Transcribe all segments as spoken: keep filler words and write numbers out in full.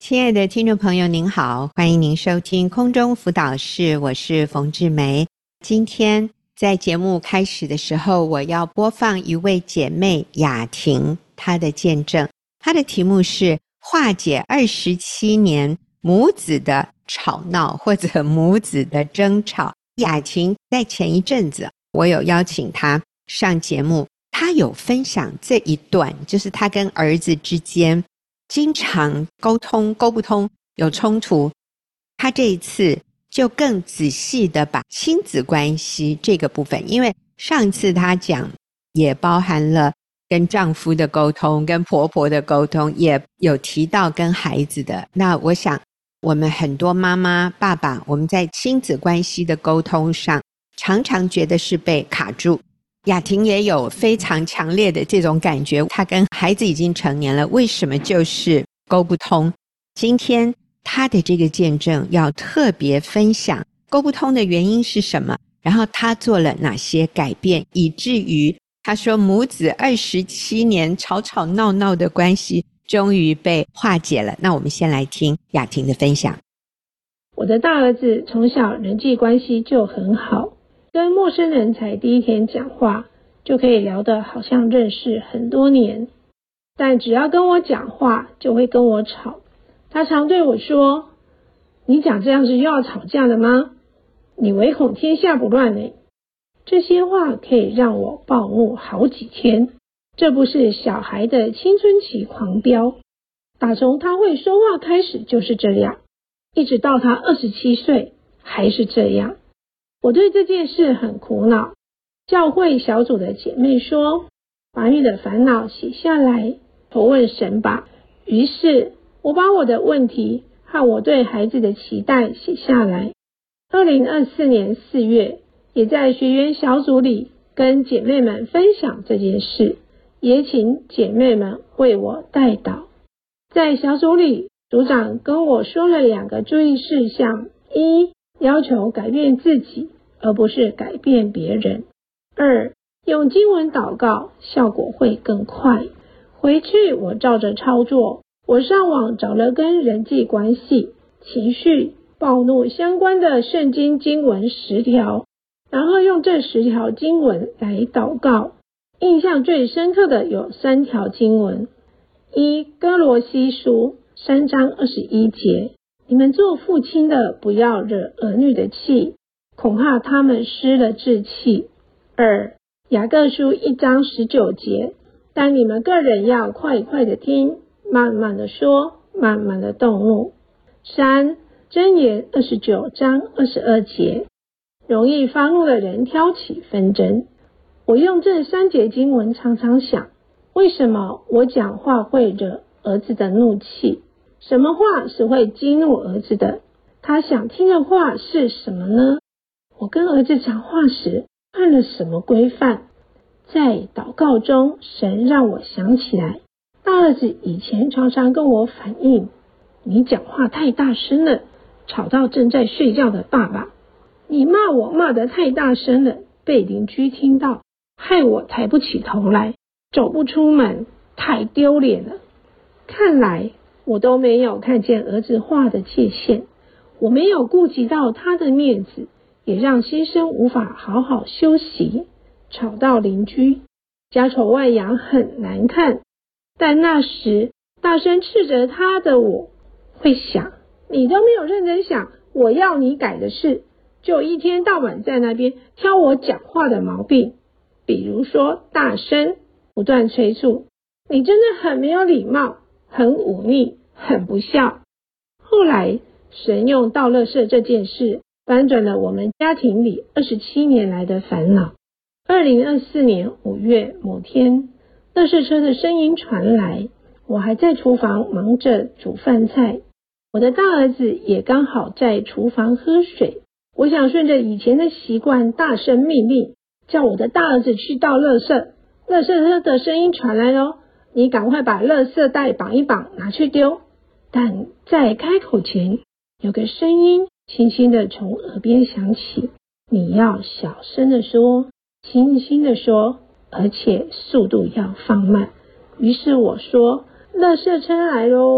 亲爱的听众朋友您好，欢迎您收听空中辅导室，我是冯志梅。今天在节目开始的时候，我要播放一位姐妹雅婷她的见证，她的题目是化解二十七年母子的吵闹或者母子的争吵。雅婷在前一阵子我有邀请她上节目，她有分享这一段，就是她跟儿子之间经常沟通沟不通，有冲突。她这一次就更仔细的把亲子关系这个部分，因为上一次她讲也包含了跟丈夫的沟通，跟婆婆的沟通，也有提到跟孩子的。那我想我们很多妈妈爸爸，我们在亲子关系的沟通上常常觉得是被卡住。雅婷也有非常强烈的这种感觉，她跟孩子已经成年了，为什么就是沟不通？今天她的这个见证要特别分享沟不通的原因是什么，然后她做了哪些改变，以至于她说母子二十七年吵吵闹闹的关系终于被化解了。那我们先来听雅婷的分享。 我的大儿子从小人际关系就很好，跟陌生人才第一天讲话就可以聊得好像认识很多年，但只要跟我讲话就会跟我吵。他常对我说，你讲这样是又要吵架的吗？你唯恐天下不乱呢。这些话可以让我暴怒好几天。这不是小孩的青春期狂飙，打从他会说话开始就是这样，一直到他二十七岁还是这样。我对这件事很苦恼。教会小组的姐妹说，把你的烦恼写下来，投问神吧。于是我把我的问题和我对孩子的期待写下来。二零二四年四月，也在学员小组里跟姐妹们分享这件事，也请姐妹们为我代祷。在小组里，组长跟我说了两个注意事项：一，要求改变自己，而不是改变别人；二，用经文祷告，效果会更快。回去我照着操作，我上网找了跟人际关系、情绪、暴怒相关的圣经经文十条，然后用这十条经文来祷告。印象最深刻的有三条经文：一，哥罗西书三章二十一节，你们做父亲的不要惹儿女的气，恐怕他们失了志气。二，雅各书一章十九节，但你们个人要快快的听，慢慢的说，慢慢的动怒。三，箴言二十九章二十二节，容易发怒的人挑起纷争。我用这三节经文常常想，为什么我讲话会惹儿子的怒气？什么话是会激怒儿子的？他想听的话是什么呢？我跟儿子讲话时按了什么规范？在祷告中，神让我想起来，大儿子以前常常跟我反映，你讲话太大声了，吵到正在睡觉的爸爸。你骂我骂得太大声了，被邻居听到，害我抬不起头来，走不出门，太丢脸了。看来我都没有看见儿子话的界限，我没有顾及到他的面子，也让先生无法好好休息，吵到邻居，家丑外扬很难看。但那时大声斥责他的我，会想，你都没有认真想我要你改的事，就一天到晚在那边挑我讲话的毛病，比如说大声，不断催促，你真的很没有礼貌，很忤逆，很不孝。后来神用倒垃圾这件事翻转了我们家庭里二十七年来的烦恼。二零二四年五月某天，垃圾车的声音传来，我还在厨房忙着煮饭菜，我的大儿子也刚好在厨房喝水。我想顺着以前的习惯大声命令，叫我的大儿子去倒垃圾。垃圾车的声音传来咯，你赶快把垃圾袋绑一绑，拿去丢。但在开口前，有个声音轻轻地从耳边响起，你要小声地说，轻轻地说，而且速度要放慢。于是我说，垃圾车来咯。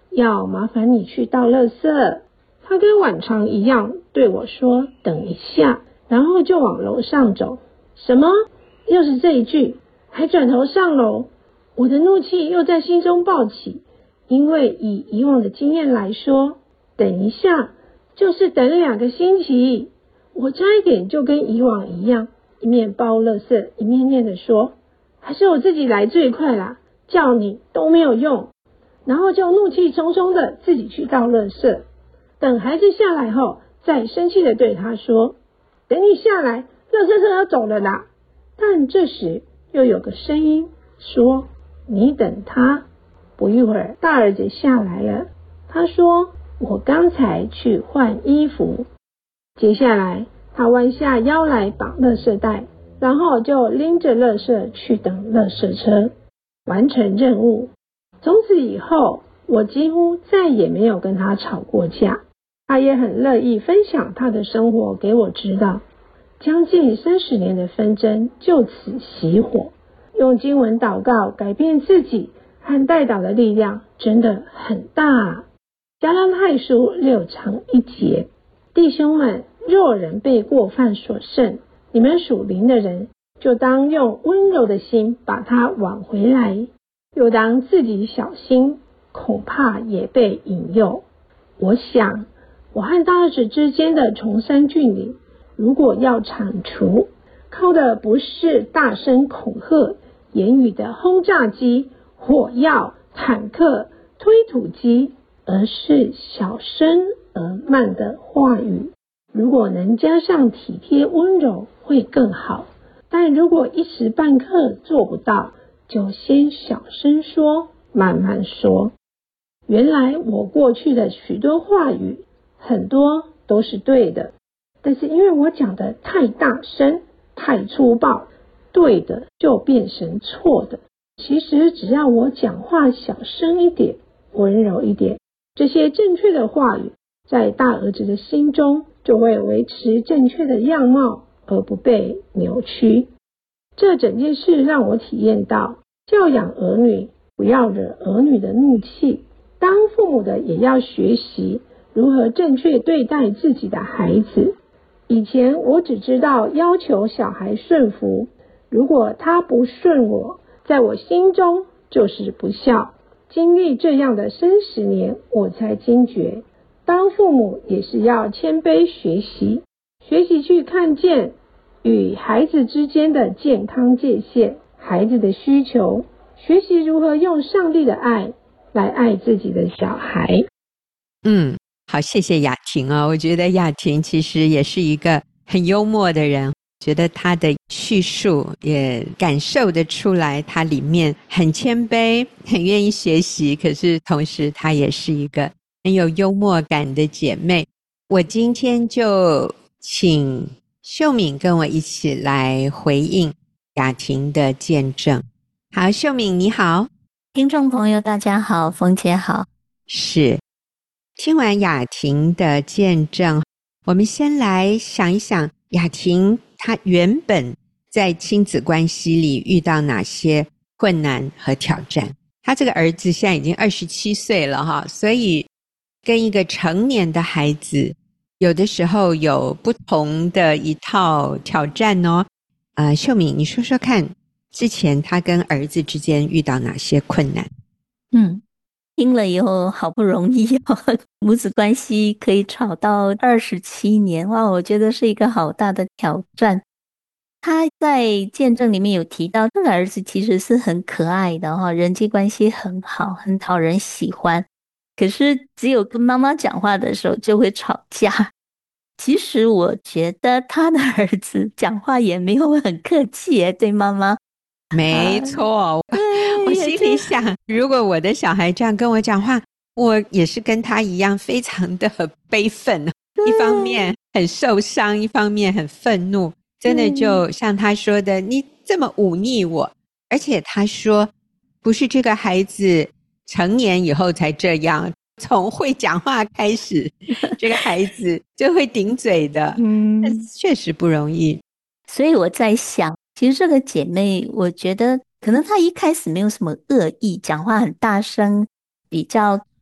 要麻烦你去倒垃圾。他跟往常一样对我说等一下，然后就往楼上走。什么？又是这一句，还转头上楼。我的怒气又在心中暴起，因为以以往的经验来说，等一下就是等两个星期。我差一点就跟以往一样，一面包垃圾一面念着说，还是我自己来最快啦，叫你都没有用。然后就怒气冲冲的自己去倒垃圾。等孩子下来后，再生气的对他说，等你下来，垃圾车要走了啦。但这时又有个声音说，你等他。不一会儿，大儿子下来了，他说，我刚才去换衣服。接下来他弯下腰来绑垃圾袋，然后就拎着垃圾去等垃圾车，完成任务。从此以后，我几乎再也没有跟他吵过架，他也很乐意分享他的生活给我知道。将近三十年的纷争就此熄火。用经文祷告改变自己和代祷的力量真的很大啊。加拉太书六章一节，弟兄们，若人被过犯所胜，你们属灵的人就当用温柔的心把他挽回来，又当自己小心，恐怕也被引诱。我想我和大儿子之间的崇山峻岭，如果要铲除，靠的不是大声恐吓、言语的轰炸机、火药、坦克、推土机，而是小声而慢的话语。如果能加上体贴温柔会更好，但如果一时半刻做不到，就先小声说，慢慢说。原来我过去的许多话语很多都是对的，但是因为我讲的太大声太粗暴，对的就变成错的。其实只要我讲话小声一点，温柔一点，这些正确的话语在大儿子的心中就会维持正确的样貌，而不被扭曲。这整件事让我体验到，教养儿女不要惹儿女的怒气，当父母的也要学习如何正确对待自己的孩子。以前我只知道要求小孩顺服，如果他不顺我，在我心中就是不孝。经历这样的生十年，我才惊觉，当父母也是要谦卑学习，学习去看见与孩子之间的健康界限，孩子的需求，学习如何用上帝的爱来爱自己的小孩。 嗯，好，谢谢雅婷哦。我觉得雅婷其实也是一个很幽默的人，觉得她的叙述也感受得出来，她里面很谦卑，很愿意学习，可是同时她也是一个很有幽默感的姐妹。我今天就请秀敏跟我一起来回应雅婷的见证。好，秀敏你好。 听众朋友大家好，冯姐好。 是，听完雅婷的见证，我们先来想一想雅婷她原本在亲子关系里遇到哪些困难和挑战。她这个儿子现在已经二十七岁了哈，所以跟一个成年的孩子有的时候有不同的一套挑战哦。呃，秀敏你说说看，之前他跟儿子之间遇到哪些困难？ 嗯，听了以后好不容易哦，母子关系可以吵到二十七年，哇，我觉得是一个好大的挑战。他在见证里面有提到，这个儿子其实是很可爱的哈，人际关系很好，很讨人喜欢。可是只有跟妈妈讲话的时候就会吵架。其实我觉得他的儿子讲话也没有很客气耶，对妈妈。 没错，呃、我心里想，如果我的小孩这样跟我讲话，我也是跟他一样非常的悲愤，一方面很受伤，一方面很愤怒，真的就像他说的，你这么忤逆我。而且他说不是这个孩子成年以后才这样，从会讲话开始这个孩子就会顶嘴的。嗯，确实不容易。 所以我在想，其实这个姐妹我觉得可能她一开始没有什么恶意，讲话很大声，比较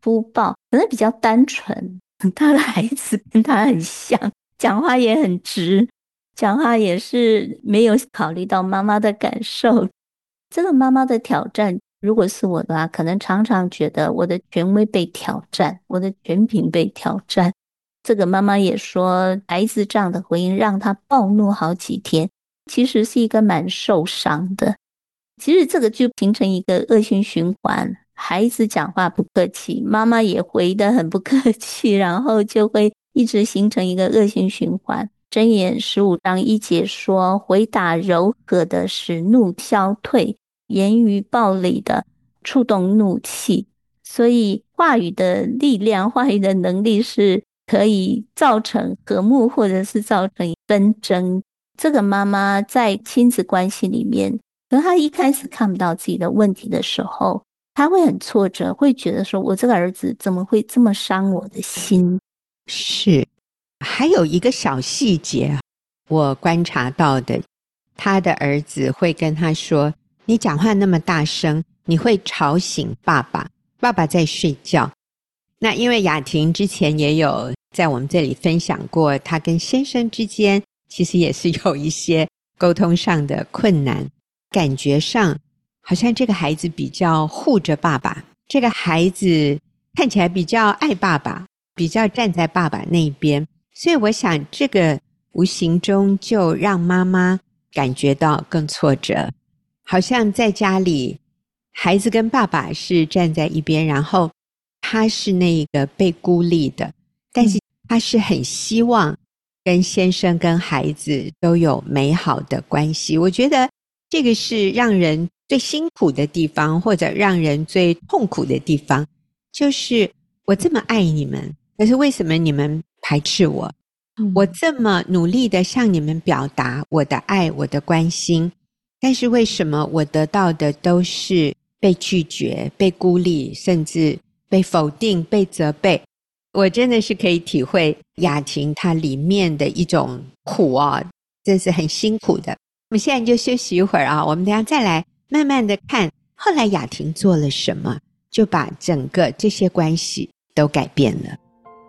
粗暴，可能比较单纯。他的孩子跟他很像，讲话也很直，讲话也是没有考虑到妈妈的感受。这个妈妈的挑战，如果是我的话，可能常常觉得我的权威被挑战，我的权柄被挑战。这个妈妈也说，孩子这样的回应让她暴怒好几天，其实是一个蛮受伤的。其实这个就形成一个恶性循环，孩子讲话不客气，妈妈也回得很不客气，然后就会一直形成一个恶性循环。箴言十五章一节说，回答柔和的使怒消退，言语暴力的触动怒气。所以话语的力量，话语的能力是可以造成和睦，或者是造成纷争。这个妈妈在亲子关系里面，可是她一开始看不到自己的问题的时候，她会很挫折，会觉得说，我这个儿子怎么会这么伤我的心。 是，还有一个小细节我观察到的，他的儿子会跟他说，你讲话那么大声，你会吵醒爸爸，爸爸在睡觉。那因为雅婷之前也有在我们这里分享过，她跟先生之间其实也是有一些沟通上的困难，感觉上好像这个孩子比较护着爸爸，这个孩子看起来比较爱爸爸，比较站在爸爸那边，所以我想这个无形中就让妈妈感觉到更挫折，好像在家里孩子跟爸爸是站在一边，然后他是那个被孤立的，但是他是很希望跟先生跟孩子都有美好的关系。我觉得这个是让人最辛苦的地方，或者让人最痛苦的地方，就是我这么爱你们，可是为什么你们排斥我？嗯、我这么努力的向你们表达我的爱，我的关心，但是为什么我得到的都是被拒绝，被孤立，甚至被否定，被责备？我真的是可以体会雅婷她里面的一种苦啊，真是很辛苦的。我们现在就休息一会儿啊，我们等一下再来慢慢的看后来雅婷做了什么，就把整个这些关系都改变了。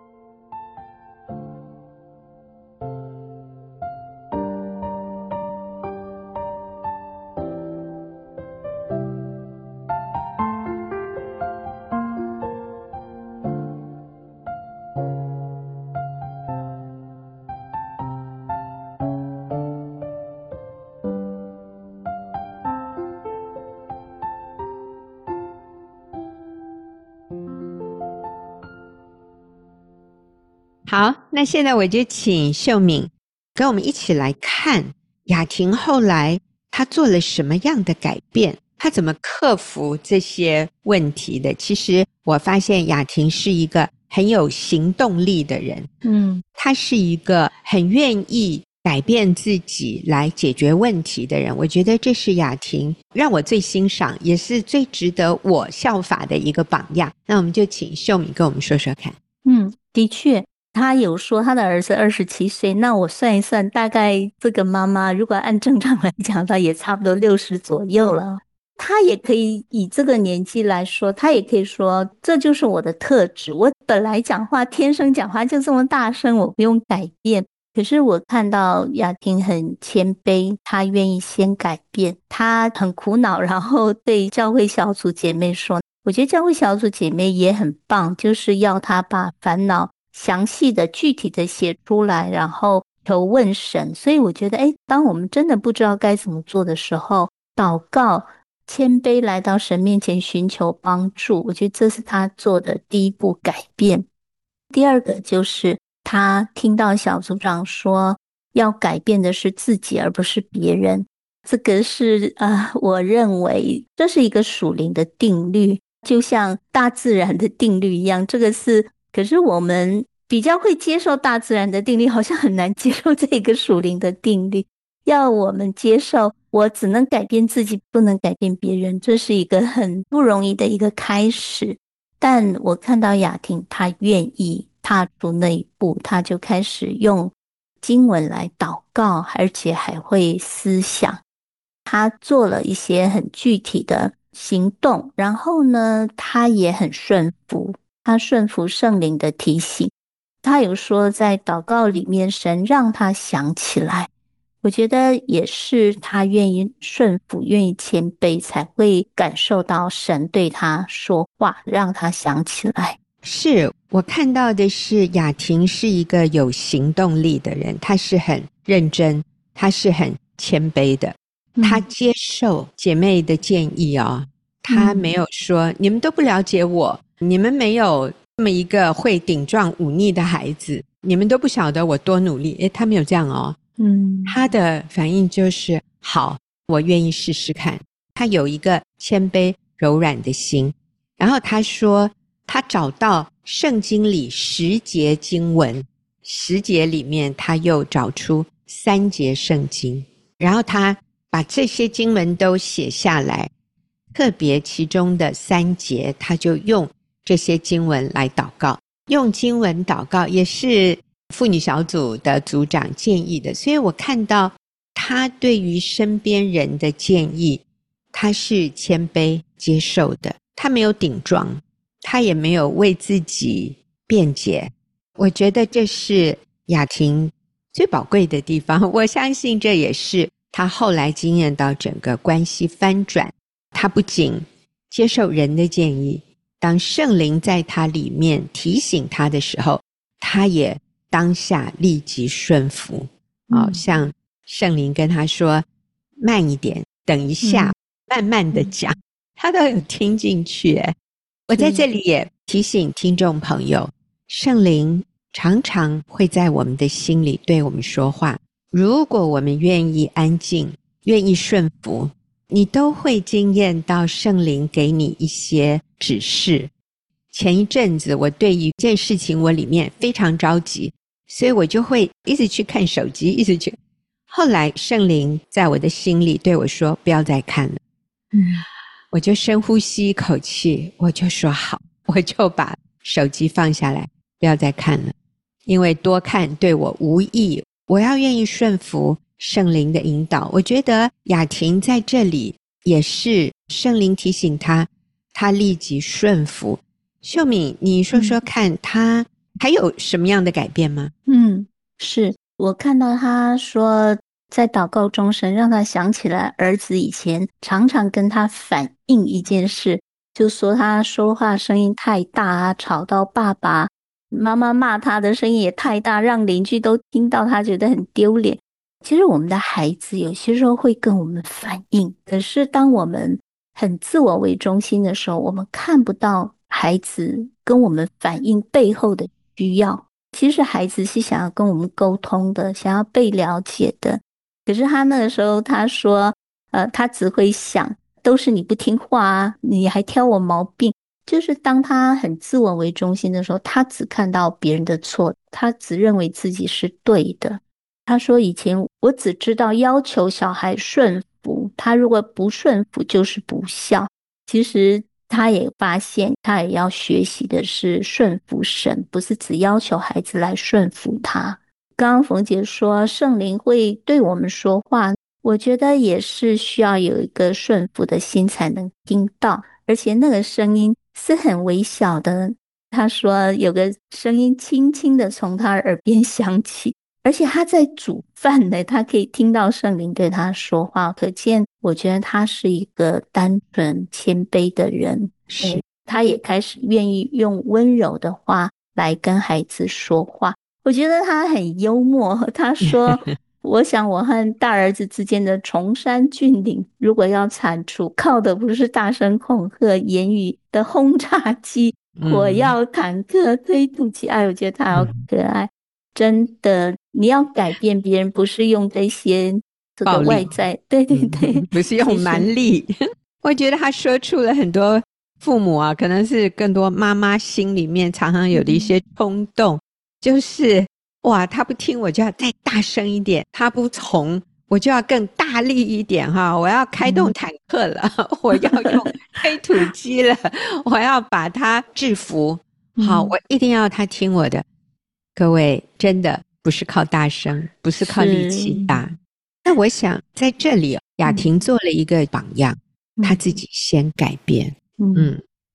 好，那现在我就请秀敏跟我们一起来看雅婷后来她做了什么样的改变，她怎么克服这些问题的。其实我发现雅婷是一个很有行动力的人，嗯，她是一个很愿意改变自己来解决问题的人。我觉得这是雅婷让我最欣赏，也是最值得我效法的一个榜样。那我们就请秀敏跟我们说说看。 嗯，的确他有说他的儿子二十七岁，那我算一算，大概这个妈妈如果按正常来讲，她也差不多六十左右了。他也可以以这个年纪来说，他也可以说这就是我的特质，我本来讲话天生讲话就这么大声，我不用改变。可是我看到雅婷很谦卑，她愿意先改变，她很苦恼，然后对教会小组姐妹说，我觉得教会小组姐妹也很棒，就是要她把烦恼详细的具体的写出来，然后求问神。所以我觉得诶，当我们真的不知道该怎么做的时候，祷告谦卑来到神面前寻求帮助，我觉得这是他做的第一步改变。第二个就是他听到小组长说要改变的是自己而不是别人，这个是呃，我认为这是一个属灵的定律，就像大自然的定律一样。这个是可是我们比较会接受大自然的定律，好像很难接受这个属灵的定律。要我们接受我只能改变自己，不能改变别人，这是一个很不容易的一个开始。但我看到雅婷她愿意踏出那一步，她就开始用经文来祷告，而且还会思想。她做了一些很具体的行动，然后呢她也很顺服， 他顺服圣灵的提醒。他有说在祷告里面神让他想起来，我觉得也是他愿意顺服愿意谦卑才会感受到神对他说话，让他想起来。 是我看到的是雅婷是一个有行动力的人，她是很认真，她是很谦卑的，她接受姐妹的建议哦，她没有说、嗯、你们都不了解我，你们没有这么一个会顶撞忤逆的孩子，你们都不晓得我多努力，诶，她没有这样哦，嗯，她的反应就是好，我愿意试试看。她有一个谦卑柔软的心，然后她说他找到圣经里十节经文，十节里面他又找出三节圣经，然后他把这些经文都写下来，特别其中的三节他就用这些经文来祷告。用经文祷告也是妇女小组的组长建议的，所以我看到他对于身边人的建议他是谦卑接受的，他没有顶撞，他也没有为自己辩解，我觉得这是雅婷最宝贵的地方。我相信这也是他后来经验到整个关系翻转。他不仅接受人的建议，当圣灵在他里面提醒他的时候，他也当下立即顺服、嗯哦、像圣灵跟他说慢一点，等一下、嗯、慢慢的讲，他都有听进去耶。我在这里也提醒听众朋友，圣灵常常会在我们的心里对我们说话，如果我们愿意安静，愿意顺服，你都会经验到圣灵给你一些指示。前一阵子我对于一件事情我里面非常着急，所以我就会一直去看手机，一直去，后来圣灵在我的心里对我说不要再看了，嗯，我就深呼吸一口气，我就说好，我就把手机放下来，不要再看了，因为多看对我无益，我要愿意顺服圣灵的引导。我觉得雅婷在这里也是圣灵提醒她，她立即顺服。秀敏，你说说看，她还有什么样的改变吗？ 嗯，是我看到她说在祷告中神让他想起来儿子以前常常跟他反映一件事，就说他说话声音太大啊，吵到爸爸，妈妈骂他的声音也太大，让邻居都听到，他觉得很丢脸。其实我们的孩子有些时候会跟我们反映，可是当我们很自我为中心的时候，我们看不到孩子跟我们反映背后的需要。其实孩子是想要跟我们沟通的，想要被了解的，可是他那个时候他说呃，他只会想都是你不听话啊，你还挑我毛病。就是当他很自我为中心的时候，他只看到别人的错，他只认为自己是对的。他说以前我只知道要求小孩顺服，他如果不顺服就是不孝。其实他也发现他也要学习的是顺服神，不是只要求孩子来顺服他。刚刚冯姐说圣灵会对我们说话，我觉得也是需要有一个顺服的心才能听到，而且那个声音是很微小的。他说有个声音轻轻的从他耳边响起，而且他在煮饭呢，他可以听到圣灵对他说话，可见我觉得他是一个单纯谦卑的人，是他也开始愿意用温柔的话来跟孩子说话。我觉得他很幽默，他说我想我和大儿子之间的崇山峻岭如果要铲除，靠的不是大声恐吓言语的轰炸机，火药坦克推土机，哎，我觉得他好可爱、嗯、真的你要改变别人不是用这些这个外在，对对对、 嗯、不是用蛮力我觉得他说出了很多父母啊，可能是更多妈妈心里面常常有的一些冲动、嗯、就是哇他不听我就要再大声一点，他不从我就要更大力一点哈，我要开动坦克了、嗯、我要用推土机了我要把他制服、嗯、好，我一定要他听我的。各位真的不是靠大声，不是靠力气大。那我想在这里雅婷做了一个榜样、嗯、她自己先改变。 嗯, 嗯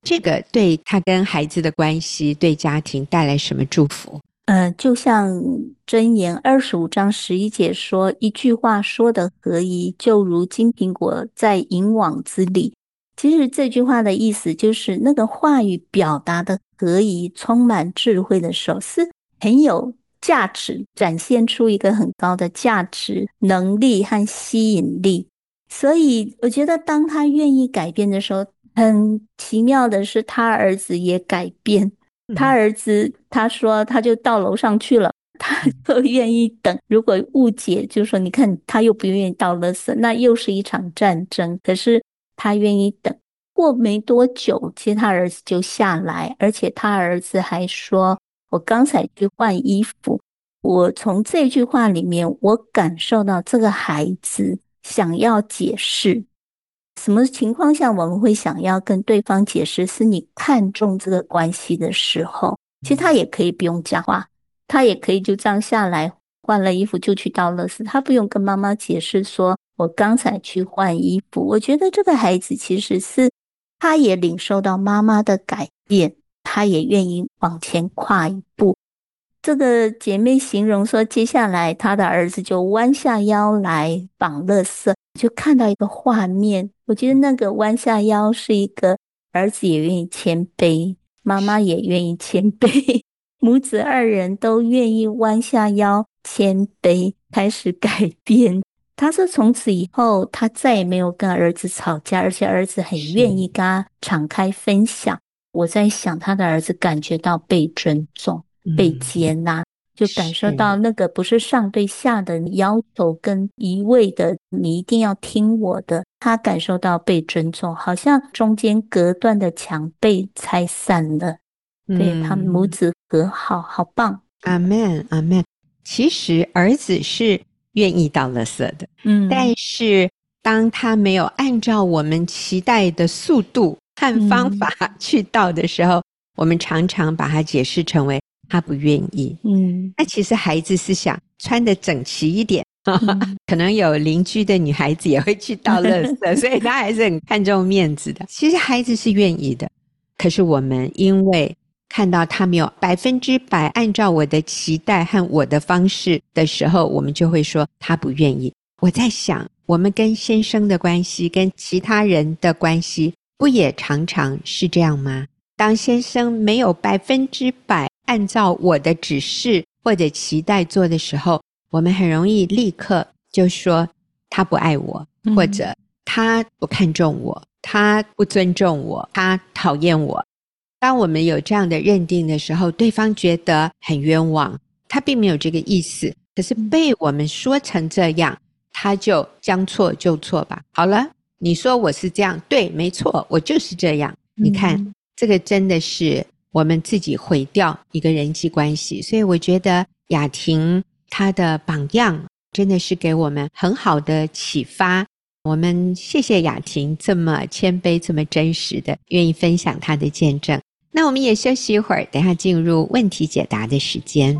这个对他跟孩子的关系，对家庭带来什么祝福？ 呃，就像箴言二十五章十一节说，一句话说的合宜，就如金苹果在银网子里。其实这句话的意思就是那个话语表达的合宜，充满智慧的时候是很有价值，展现出一个很高的价值、能力和吸引力。所以我觉得当他愿意改变的时候，很奇妙的是他儿子也改变。他儿子他说他就到楼上去了，他就愿意等。如果误解就说你看他又不愿意倒垃圾，那又是一场战争。可是他愿意等。过没多久，其实他儿子就下来，而且他儿子还说，我刚才去换衣服。我从这句话里面我感受到这个孩子想要解释。什么情况下我们会想要跟对方解释？是你看重这个关系的时候，其实他也可以不用讲话，他也可以就这样下来换了衣服就去倒垃圾，他不用跟妈妈解释说我刚才去换衣服。我觉得这个孩子其实是他也领受到妈妈的改变，他也愿意往前跨一步。这个姐妹形容说，接下来她的儿子就弯下腰来绑垃圾，就看到一个画面。我觉得那个弯下腰是一个儿子也愿意谦卑，妈妈也愿意谦卑，母子二人都愿意弯下腰谦卑，开始改变。他说从此以后他再也没有跟儿子吵架，而且儿子很愿意跟他敞开分享。我在想他的儿子感觉到被尊重、被接纳，就感受到那个不是上对下的要求跟一味的你一定要听我的，他感受到被尊重，好像中间隔断的墙被拆散了。嗯、对，他们母子和好，好棒。 阿们阿们。其实儿子是愿意倒垃圾的，嗯，但是当他没有按照我们期待的速度和方法去倒的时候，嗯、我们常常把它解释成为他不愿意。嗯，那其实孩子是想穿得整齐一点，嗯、可能有邻居的女孩子也会去倒垃圾，所以他还是很看重面子的。其实孩子是愿意的，可是我们因为看到他没有百分之百按照我的期待和我的方式的时候，我们就会说他不愿意。我在想，我们跟先生的关系，跟其他人的关系，不也常常是这样吗？当先生没有百分之百按照我的指示或者期待做的时候，我们很容易立刻就说他不爱我，嗯、或者他不看重我，他不尊重我，他讨厌我。当我们有这样的认定的时候，对方觉得很冤枉，他并没有这个意思，可是被我们说成这样，他就将错就错吧。好了，你说我是这样，对，没错，我就是这样。你看，嗯、这个真的是我们自己毁掉一个人际关系。所以我觉得雅婷她的榜样真的是给我们很好的启发。我们谢谢雅婷这么谦卑这么真实的愿意分享她的见证。那我们也休息一会儿，等一下进入问题解答的时间。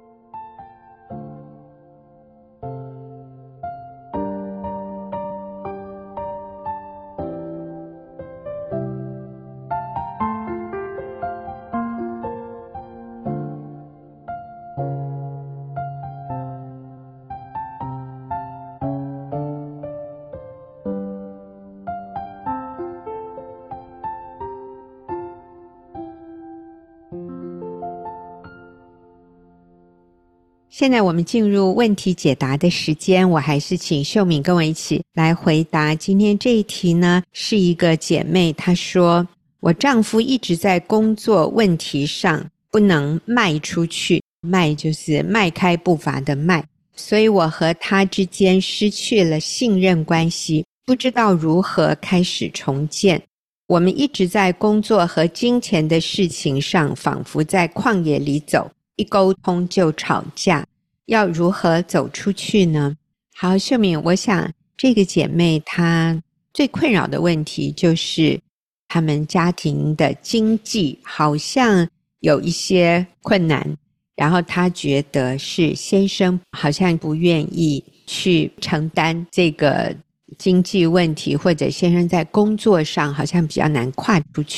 现在我们进入问题解答的时间，我还是请秀敏跟我一起来回答今天这一题呢。是一个姐妹，她说我丈夫一直在工作问题上不能迈出去，迈就是迈开步伐的迈，所以我和他之间失去了信任关系，不知道如何开始重建。我们一直在工作和金钱的事情上仿佛在旷野里走，一沟通就吵架，要如何走出去呢？好，秀敏，我想这个姐妹她最困扰的问题就是他们家庭的经济好像有一些困难，然后她觉得是先生好像不愿意去承担这个经济问题，或者先生在工作上好像比较难跨出去。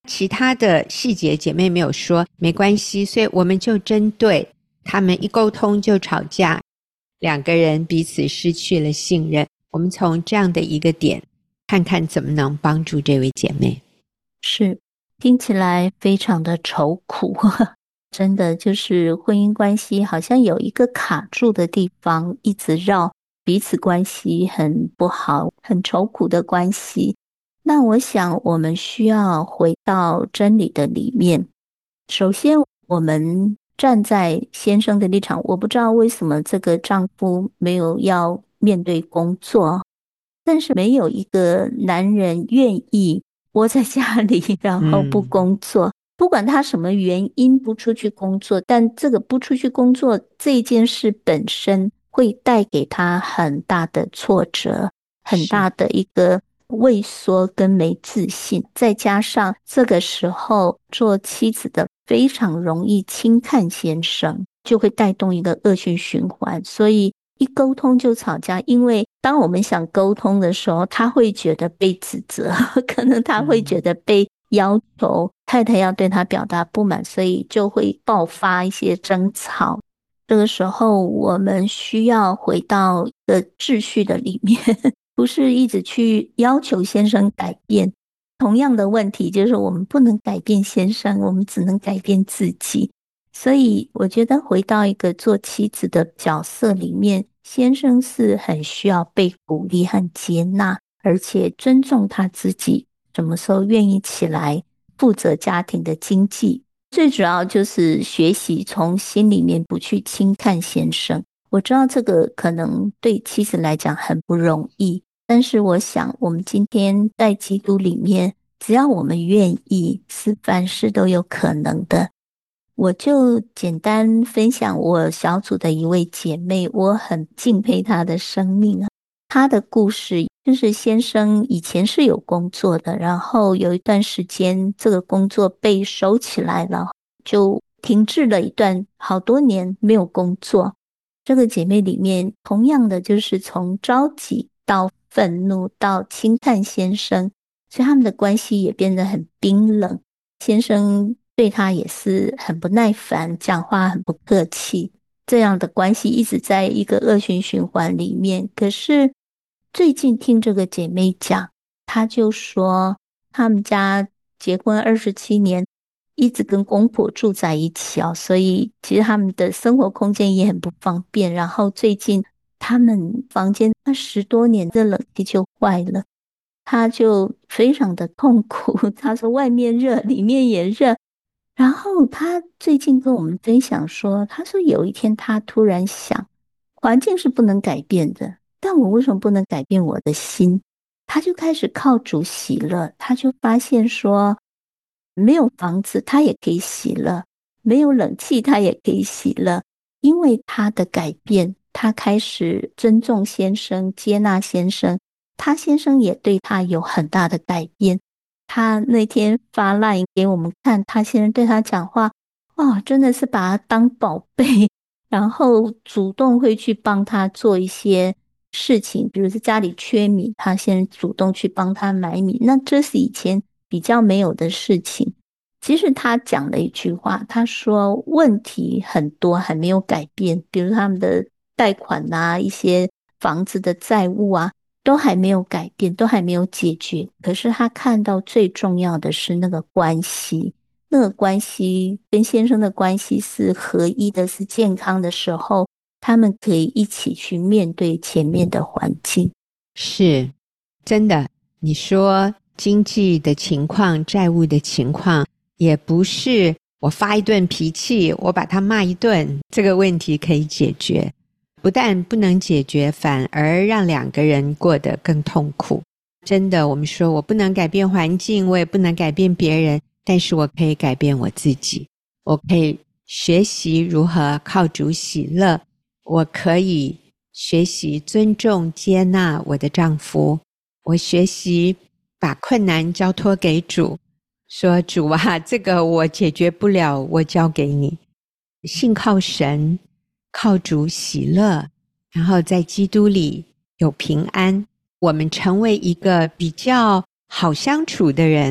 其他的细节姐妹没有说，没关系，所以我们就针对他们一沟通就吵架，两个人彼此失去了信任，我们从这样的一个点看看怎么能帮助这位姐妹。 是，听起来非常的愁苦，真的就是婚姻关系好像有一个卡住的地方，一直绕，彼此关系很不好，很愁苦的关系。那我想我们需要回到真理的里面。首先我们站在先生的立场，我不知道为什么这个丈夫没有要面对工作，但是没有一个男人愿意窝在家里然后不工作、嗯、不管他什么原因不出去工作，但这个不出去工作这件事本身会带给他很大的挫折，很大的一个畏缩跟没自信，再加上这个时候做妻子的非常容易轻看先生，就会带动一个恶性循环。所以一沟通就吵架，因为当我们想沟通的时候，他会觉得被指责，可能他会觉得被要求、嗯、太太要对他表达不满，所以就会爆发一些争吵。这个时候我们需要回到一个秩序的里面，不是一直去要求先生改变。同样的问题就是我们不能改变先生，我们只能改变自己。所以我觉得回到一个做妻子的角色里面，先生是很需要被鼓励和接纳，而且尊重他自己什么时候愿意起来负责家庭的经济。最主要就是学习从心里面不去轻看先生。我知道这个可能对妻子来讲很不容易，但是我想我们今天在基督里面，只要我们愿意，是凡事都有可能的。我就简单分享我小组的一位姐妹，我很敬佩她的生命啊。她的故事就是先生以前是有工作的，然后有一段时间这个工作被收起来了，就停滞了一段好多年没有工作。这个姐妹里面同样的就是从着急到愤怒到轻看先生，所以他们的关系也变得很冰冷。先生对她也是很不耐烦，讲话很不客气，这样的关系一直在一个恶性循环里面。可是最近听这个姐妹讲，她就说他们家结婚二十七年，一直跟公婆住在一起哦，所以其实他们的生活空间也很不方便。然后最近他们房间那十多年的冷气就坏了，他就非常的痛苦。他说外面热，里面也热。然后他最近跟我们分享说，他说有一天他突然想，环境是不能改变的，但我为什么不能改变我的心？他就开始靠主喜乐，他就发现说，没有房子他也可以喜乐，没有冷气他也可以喜乐。因为他的改变，他开始尊重先生，接纳先生，他先生也对他有很大的改变。他那天发 LINE 给我们看，他先生对他讲话，哇，真的是把他当宝贝，然后主动会去帮他做一些事情，比如是家里缺米，他先主动去帮他买米，那这是以前比较没有的事情。其实他讲了一句话，他说问题很多还没有改变，比如他们的贷款啊，一些房子的债务啊，都还没有改变，都还没有解决。可是他看到最重要的是那个关系，那个关系跟先生的关系是合一的，是健康的时候，他们可以一起去面对前面的环境。 是，真的，你说经济的情况，债务的情况，也不是我发一顿脾气，我把他骂一顿，这个问题可以解决。不但不能解决，反而让两个人过得更痛苦。真的，我们说我不能改变环境，我也不能改变别人，但是我可以改变我自己。我可以学习如何靠主喜乐，我可以学习尊重接纳我的丈夫，我学习把困难交托给主，说主啊，这个我解决不了，我交给你。信靠神，靠主喜乐，然后在基督里有平安，我们成为一个比较好相处的人，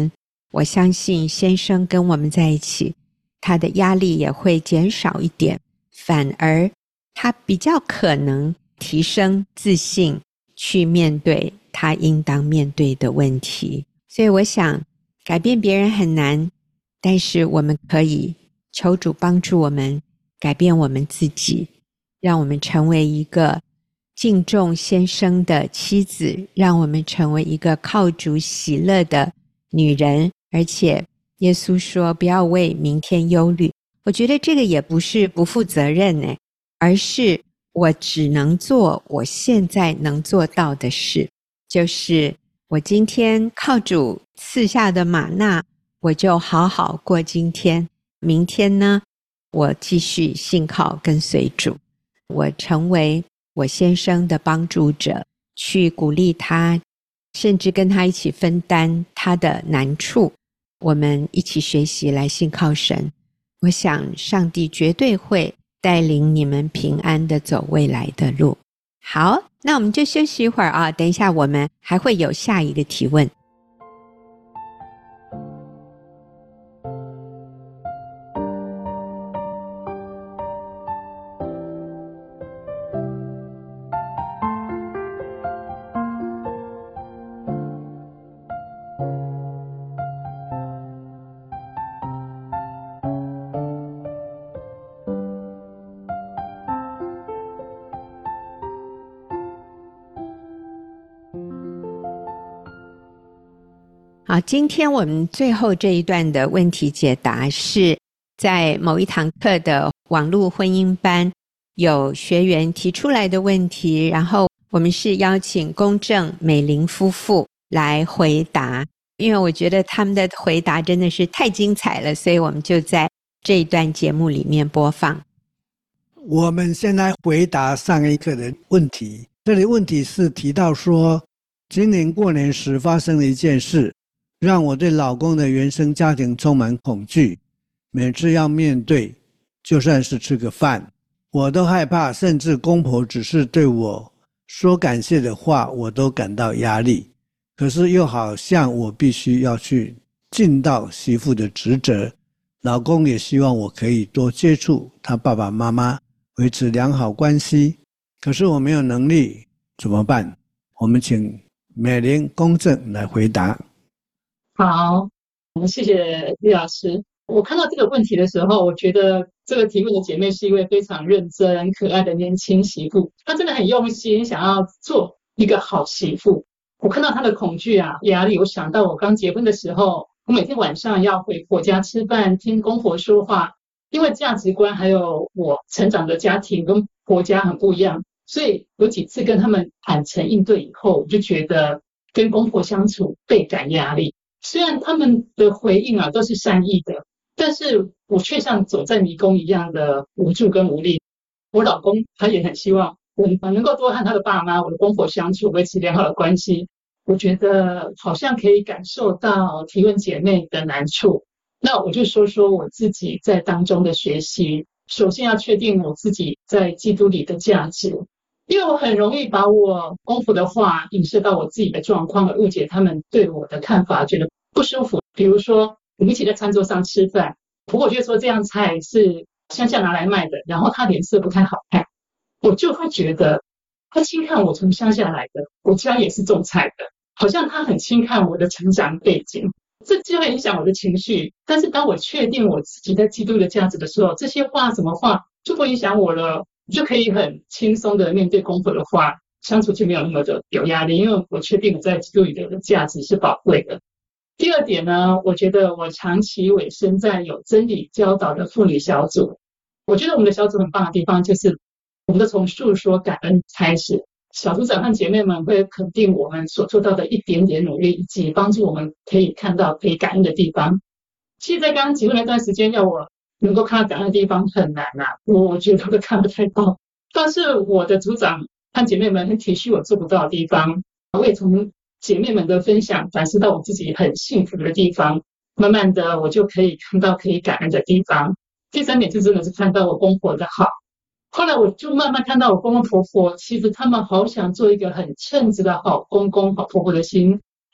我相信先生跟我们在一起，他的压力也会减少一点，反而他比较可能提升自信，去面对他应当面对的问题。所以我想改变别人很难，但是我们可以求主帮助我们改变我们自己，让我们成为一个敬重先生的妻子，让我们成为一个靠主喜乐的女人。而且耶稣说不要为明天忧虑，我觉得这个也不是不负责任耶，而是我只能做我现在能做到的事，就是我今天靠主赐下的玛纳，我就好好过今天，明天呢，我继续信靠跟随主，我成为我先生的帮助者，去鼓励他，甚至跟他一起分担他的难处，我们一起学习来信靠神。我想上帝绝对会带领你们平安的走未来的路。好，那我们就休息一会儿啊，等一下我们还会有下一个提问。好，今天我们最后这一段的问题解答是在某一堂课的网络婚姻班有学员提出来的问题，然后我们是邀请公正美玲夫妇来回答，因为我觉得他们的回答真的是太精彩了，所以我们就在这一段节目里面播放。 我们先来回答上一课的问题。这里问题是提到说，今年过年时发生了一件事，让我对老公的原生家庭充满恐惧，每次要面对，就算是吃个饭，我都害怕，甚至公婆只是对我说感谢的话，我都感到压力。可是又好像我必须要去尽到媳妇的职责，老公也希望我可以多接触他爸爸妈妈，维持良好关系，可是我没有能力，怎么办？我们请美玲公正来回答。 好，我们谢谢李老师。我看到这个问题的时候，我觉得这个提问的姐妹是一位非常认真可爱的年轻媳妇，她真的很用心想要做一个好媳妇。我看到她的恐惧啊压力，我想到我刚结婚的时候，我每天晚上要回婆家吃饭，听公婆说话，因为价值观还有我成长的家庭跟婆家很不一样，所以有几次跟他们坦诚应对以后，我就觉得跟公婆相处倍感压力。虽然他们的回应啊都是善意的，但是我却像走在迷宫一样的无助跟无力。我老公他也很希望我能够多和他的爸妈、我的公婆相处，维持良好的关系。我觉得好像可以感受到提问姐妹的难处，那我就说说我自己在当中的学习。首先要确定我自己在基督里的价值，因为我很容易把我公婆的话影射到我自己的状况，而误解他们对我的看法，觉得不舒服。比如说我们一起在餐桌上吃饭，婆婆就说这样菜是乡下拿来卖的，然后她脸色不太好看，我就会觉得她轻看我从乡下来的，我家也是种菜的，好像她很轻看我的成长背景，这就会影响我的情绪。但是当我确定我自己在基督的价值的时候，这些话什么话就不影响我了，我就可以很轻松的面对公婆的话，相处就没有那么的有压力，因为我确定我在基督里的价值是宝贵的。第二点呢，我觉得我长期委身在有真理教导的妇女小组。我觉得我们的小组很棒的地方就是我们都从诉说感恩开始，小组长和姐妹们会肯定我们所做到的一点点努力，以及帮助我们可以看到可以感恩的地方。其实在刚刚结婚那段时间，要我能够看到感恩的地方很难啊，我觉得都看不太到。但是我的组长和姐妹们很体恤我做不到的地方，我也从姐妹们的分享反思到我自己很幸福的地方，慢慢的我就可以看到可以感恩的地方。第三点就真的是看到我公婆的好，后来我就慢慢看到我公公婆婆其实他们好想做一个很称职的好公公好婆婆的心，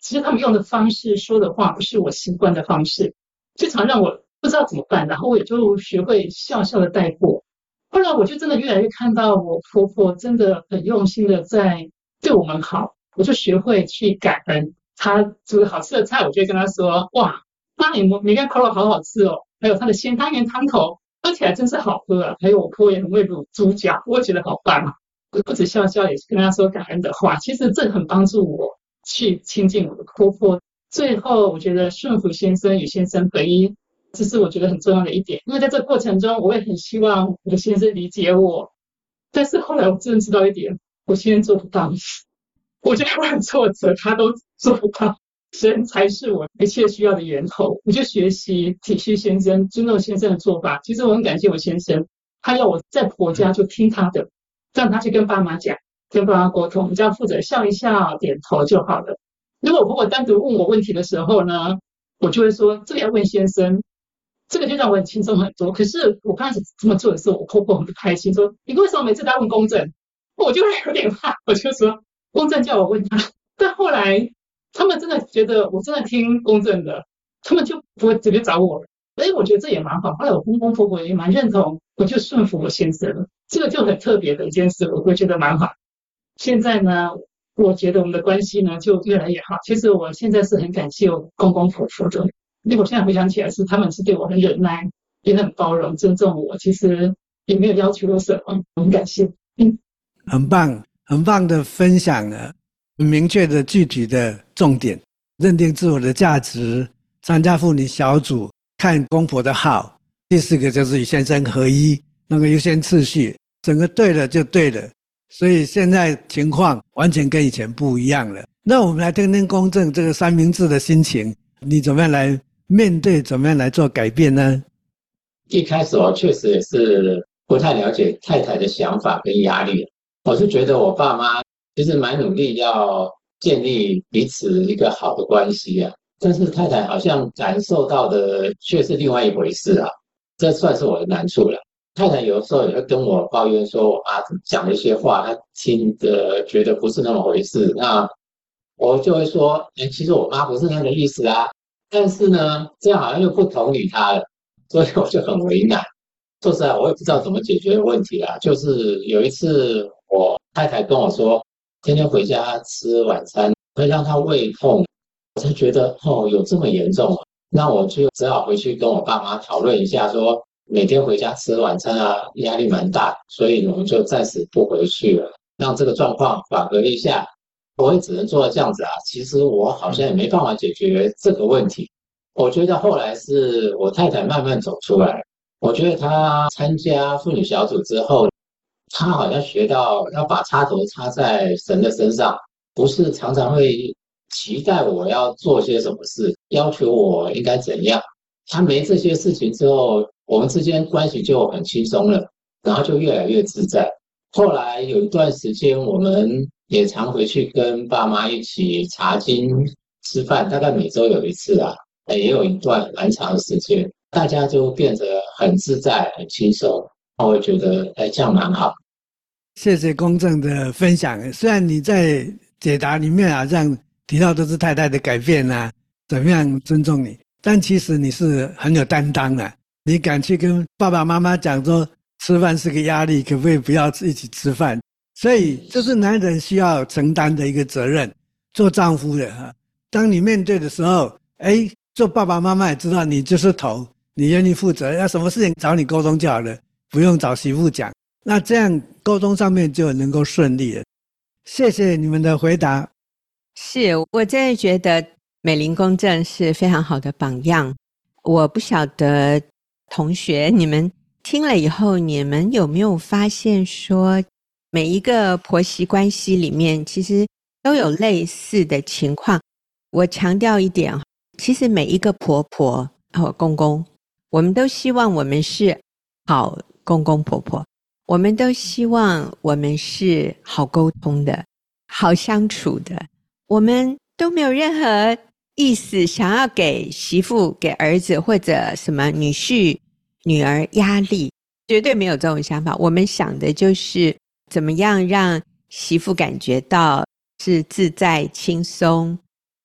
其实他们用的方式说的话不是我习惯的方式，就常让我不知道怎么办，然后我也就学会笑笑的带过。后来我就真的越来越看到我婆婆真的很用心的在对我们好，我就学会去感恩。她煮好吃的菜，我就会跟她说：哇，妈，你们梅干扣肉好好吃哦，还有她的鲜汤圆汤头喝起来真是好喝啊，还有我婆婆也很会卤猪脚，我觉得好棒啊。不止笑笑，也是跟她说感恩的话，其实这很帮助我去亲近我的婆婆。最后我觉得顺服先生与先生合一，这是我觉得很重要的一点，因为在这个过程中我也很希望我的先生理解我，但是后来我真的知道一点，我先生做不到，我觉得我很挫折，他都做不到，神才是我一切需要的源头。我就学习体恤先生，尊重先生的做法。其实我很感谢我先生，他要我在婆家就听他的，让他去跟爸妈讲，跟爸妈沟通，我只要负责笑一笑点头就好了。如果我婆婆单独问我问题的时候呢，我就会说这个要问先生，这个就让我很轻松很多。可是我刚开始这么做的时候，我婆婆很不开心，说你为什么每次都要问公正？我就会有点怕，我就说公正叫我问他。但后来他们真的觉得我真的听公正的，他们就不会直接找我了。所以我觉得这也蛮好。后来我公公婆婆也蛮认同，我就顺服我先生了。这个就很特别的一件事，我会觉得蛮好。现在呢，我觉得我们的关系呢就越来越好。其实我现在是很感谢我公公婆婆的，因为我现在回想起来是他们是对我很忍耐，也很包容尊重我，其实也没有要求我什么，很感谢。嗯， 很棒很棒的分享啊，很明确的具体的重点，认定自我的价值，参加妇女小组，看公婆的好。第四个就是与先生合一，那个优先次序整个对了就对了，所以现在情况完全跟以前不一样了。那我们来听听公正这个三明治的心情，你怎么样来面对，怎么样来做改变呢？ 一开始我确实也是不太了解太太的想法跟压力，我是觉得我爸妈其实蛮努力要建立彼此一个好的关系啊，但是太太好像感受到的却是另外一回事啊，这算是我的难处了。太太有的时候也会跟我抱怨说我妈讲的一些话她听着觉得不是那么回事，那我就会说诶其实我妈不是那个意思啊，但是呢这样好像又不同理她了，所以我就很为难。说实在我也不知道怎么解决问题啦。就是有一次我太太跟我说天天回家吃晚餐会让她胃痛，我才觉得哦有这么严重啊，那我就只好回去跟我爸妈讨论一下，说每天回家吃晚餐啊压力蛮大，所以我们就暂时不回去了，让这个状况缓和一下。我也只能做到这样子啊，其实我好像也没办法解决这个问题。我觉得后来是我太太慢慢走出来，我觉得她参加妇女小组之后，她好像学到要把插头插在神的身上，不是常常会期待我要做些什么事，要求我应该怎样。她没这些事情之后，我们之间关系就很轻松了，然后就越来越自在。后来有一段时间我们也常回去跟爸妈一起查经吃饭，大概每周有一次啊，也有一段蛮长的时间，大家就变得很自在很轻松，我会觉得哎这样蛮好。 谢谢公正的分享。虽然你在解答里面好像提到都是太太的改变啊，怎么样尊重你，但其实你是很有担当的，你敢去跟爸爸妈妈讲说吃饭是个压力，可不可以不要一起吃饭？所以这是男人需要承担的一个责任，做丈夫的哈。当你面对的时候，哎，做爸爸妈妈也知道你就是头，你愿意负责，要什么事情找你沟通就好了，不用找媳妇讲。那这样沟通上面就能够顺利了。谢谢你们的回答。 是，我真的觉得美玲公正是非常好的榜样。我不晓得同学你们听了以后，你们有没有发现说每一个婆媳关系里面其实都有类似的情况。我强调一点，其实每一个婆婆和公公，我们都希望我们是好公公婆婆，我们都希望我们是好沟通的，好相处的，我们都没有任何意思想要给媳妇给儿子或者什么女婿女儿压力，绝对没有这种想法。我们想的就是怎么样让媳妇感觉到是自在轻松，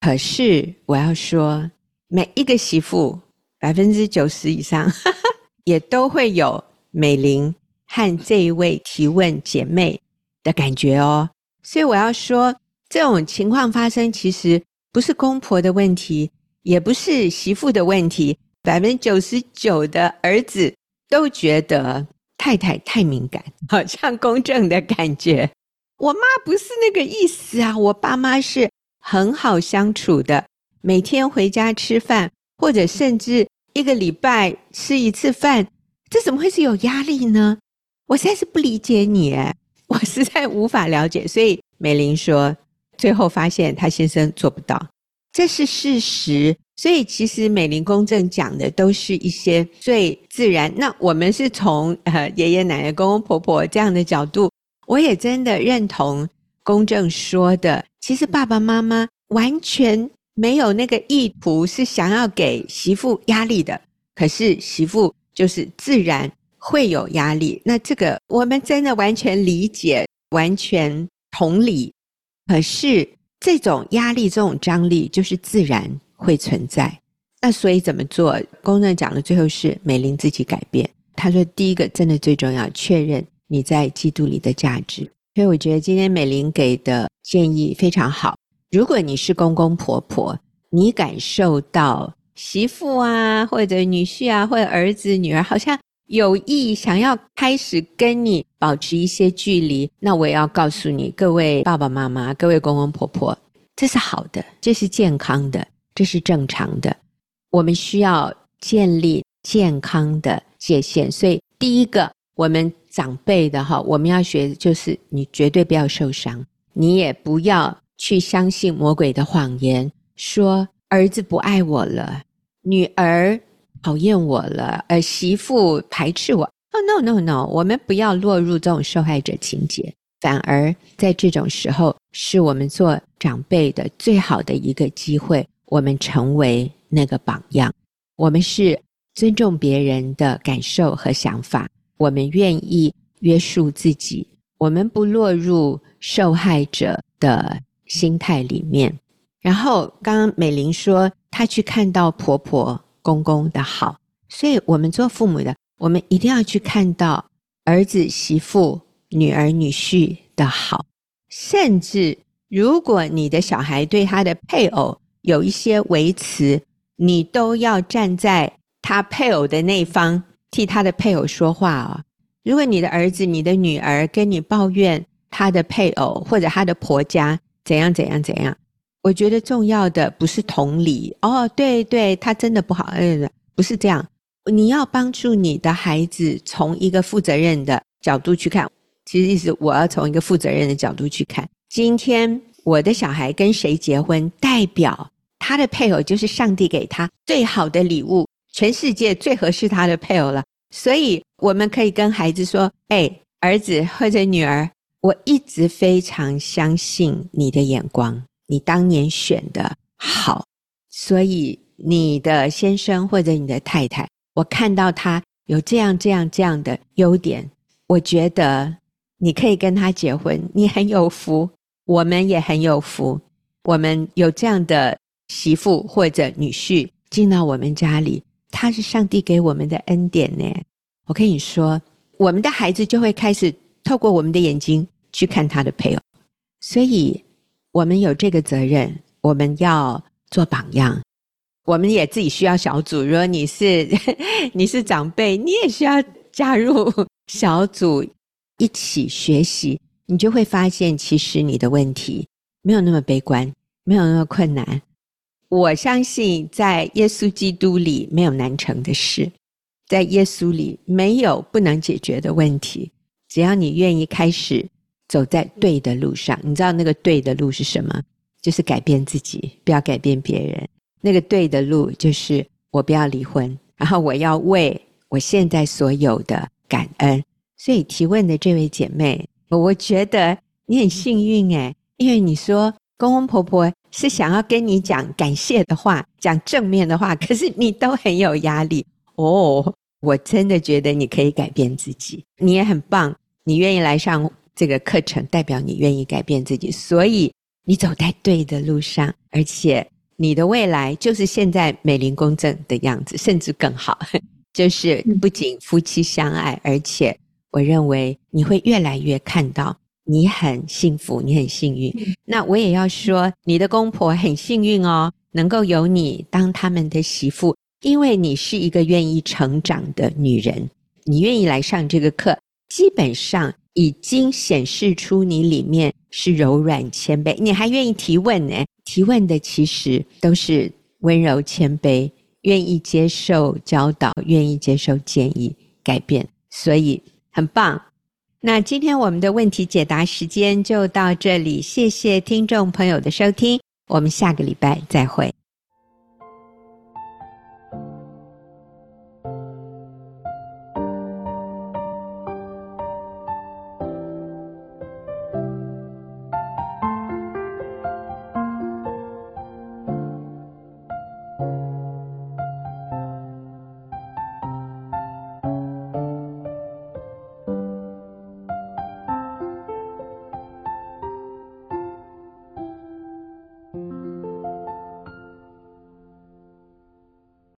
可是我要说，每一个媳妇 百分之九十 以上呵呵也都会有美玲和这一位提问姐妹的感觉哦。所以我要说，这种情况发生其实不是公婆的问题，也不是媳妇的问题， 百分之九十九 的儿子都觉得太太太敏感，好像公正的感觉。我妈不是那个意思啊，我爸妈是很好相处的，每天回家吃饭，或者甚至一个礼拜吃一次饭，这怎么会是有压力呢？我实在是不理解你耶，我实在无法了解。所以美玲说，最后发现她先生做不到，这是事实。所以其实美玲公正讲的都是一些最自然，那我们是从呃爷爷奶奶公公婆婆这样的角度，我也真的认同公正说的，其实爸爸妈妈完全没有那个意图是想要给媳妇压力的，可是媳妇就是自然会有压力，那这个我们真的完全理解，完全同理。可是这种压力，这种张力就是自然会存在。那所以怎么做？公正讲的最后是美玲自己改变。他说第一个真的最重要，确认你在基督里的价值。所以我觉得今天美玲给的建议非常好。如果你是公公婆婆，你感受到媳妇啊，或者女婿啊，或者儿子女儿好像有意想要开始跟你保持一些距离，那我也要告诉你，各位爸爸妈妈，各位公公婆婆，这是好的，这是健康的，这是正常的。我们需要建立健康的界限。所以第一个，我们长辈的哈，我们要学的就是你绝对不要受伤，你也不要去相信魔鬼的谎言，说儿子不爱我了，女儿讨厌我了，呃，媳妇排斥我。Oh no no no， 我们不要落入这种受害者情节，反而在这种时候是我们做长辈的最好的一个机会，我们成为那个榜样。我们是尊重别人的感受和想法，我们愿意约束自己，我们不落入受害者的心态里面。然后刚刚美玲说她去看到婆婆公公的好，所以我们做父母的，我们一定要去看到儿子媳妇女儿女婿的好。甚至如果你的小孩对他的配偶有一些维持，你都要站在他配偶的那方，替他的配偶说话哦。如果你的儿子你的女儿跟你抱怨他的配偶或者他的婆家怎样怎样怎样，我觉得重要的不是同理，哦对对他真的不好，不是这样。你要帮助你的孩子从一个负责任的角度去看，其实意思我要从一个负责任的角度去看，今天我的小孩跟谁结婚，代表他的配偶就是上帝给他最好的礼物，全世界最合适他的配偶了。所以我们可以跟孩子说，哎，儿子或者女儿，我一直非常相信你的眼光，你当年选的好，所以你的先生或者你的太太，我看到他有这样这样这样的优点，我觉得你可以跟他结婚，你很有福，我们也很有福，我们有这样的媳妇或者女婿进到我们家里，他是上帝给我们的恩典呢。我跟你说，我们的孩子就会开始透过我们的眼睛去看他的配偶，所以我们有这个责任，我们要做榜样。我们也自己需要小组，如果你是你是长辈，你也需要加入小组一起学习，你就会发现其实你的问题没有那么悲观，没有那么困难。我相信在耶稣基督里没有难成的事，在耶稣里没有不能解决的问题，只要你愿意开始走在对的路上。你知道那个对的路是什么？就是改变自己，不要改变别人。那个对的路就是我不要离婚，然后我要为我现在所有的感恩。所以提问的这位姐妹，我觉得你很幸运耶，因为你说公公婆婆是想要跟你讲感谢的话，讲正面的话，可是你都很有压力哦。我真的觉得你可以改变自己，你也很棒，你愿意来上这个课程，代表你愿意改变自己。所以你走在对的路上，而且你的未来就是现在美龄公正的样子，甚至更好，就是不仅夫妻相爱，而且我认为你会越来越看到你很幸福，你很幸运。那我也要说，你的公婆很幸运哦，能够有你当他们的媳妇，因为你是一个愿意成长的女人，你愿意来上这个课，基本上已经显示出你里面是柔软谦卑，你还愿意提问呢，提问的其实都是温柔谦卑，愿意接受教导，愿意接受建议改变，所以很棒。那今天我们的问题解答时间就到这里，谢谢听众朋友的收听，我们下个礼拜再会。